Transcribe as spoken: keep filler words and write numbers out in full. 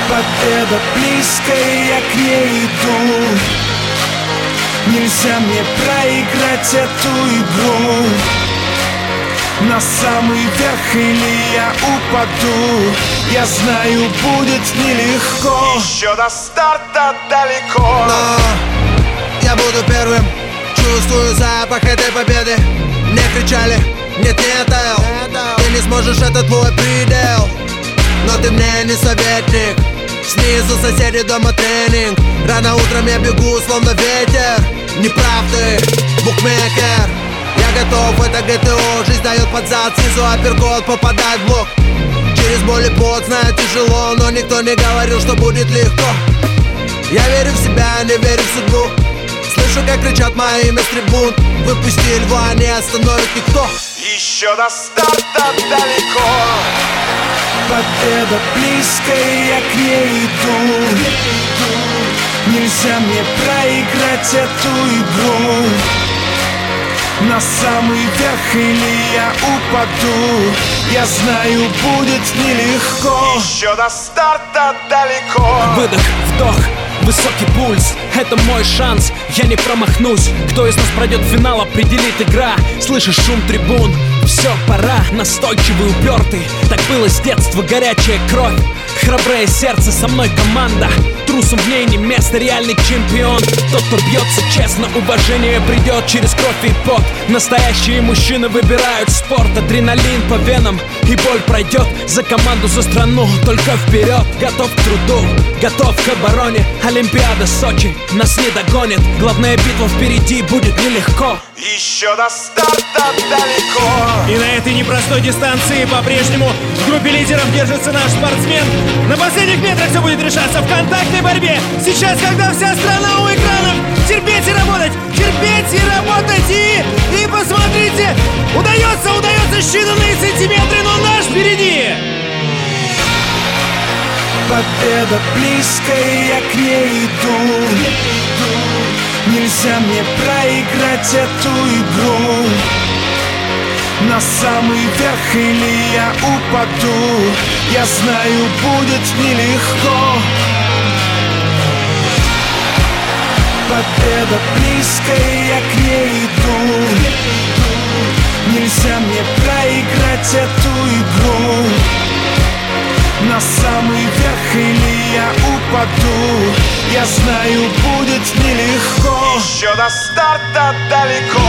Победа близко, и я к ней иду. Нельзя мне проиграть эту игру. На самый верх или я упаду. Я знаю, будет нелегко. Еще до старта далеко. Но я буду первым. Чувствую запах этой победы. Мне кричали, нет, нет, Эл, ты не сможешь, это твой предел. Но ты мне не советник. Снизу соседи, дома тренинг. Рано утром я бегу, словно ветер. Не прав ты, букмекер. Я готов, это ГТО. Жизнь дает под зад, снизу апперкот, попадает в блок. Через боль и пот, знаю, тяжело, но никто не говорил, что будет легко. Я верю в себя, не верю в судьбу. Слышу, как кричат мое имя с трибун. Выпусти льва, не остановит никто. Еще до старта далеко. Победа близко, и я к ней иду. Нельзя мне проиграть эту игру. На самый верх или я упаду. Я знаю, будет нелегко. Еще до старта далеко. Выдох, вдох, высокий пульс. Это мой шанс, я не промахнусь. Кто из нас пройдет финал, определит игра. Слышишь шум трибун? Все, пора, настойчивый, упертый. Так было с детства, горячая кровь. Храброе сердце, со мной команда. Трусом в ней не место, реальный чемпион. Тот, кто бьется честно, уважение придет через кровь и пот. Настоящие мужчины выбирают спорт. Адреналин по венам, и боль пройдет. За команду, за страну, только вперед. Готов к труду, готов к обороне. Олимпиада Сочи нас не догонит. Главная битва впереди, будет нелегко. Еще до старта далеко. И на этой непростой дистанции по-прежнему в группе лидеров держится наш спортсмен. На последних метрах все будет решаться в контактной борьбе. Сейчас, когда вся страна у экранов, терпеть и работать, терпеть и работать. И, и посмотрите, удается, удается считанные сантиметры, но наш впереди. Победа близко, и я к ней иду. Нельзя мне проиграть эту игру. На самый верх или я упаду. Я знаю, будет нелегко. Победа близко, и я к ней иду. Нельзя мне проиграть эту игру. На самый верх или я упаду. Я знаю, будет нелегко. Еще до старта далеко.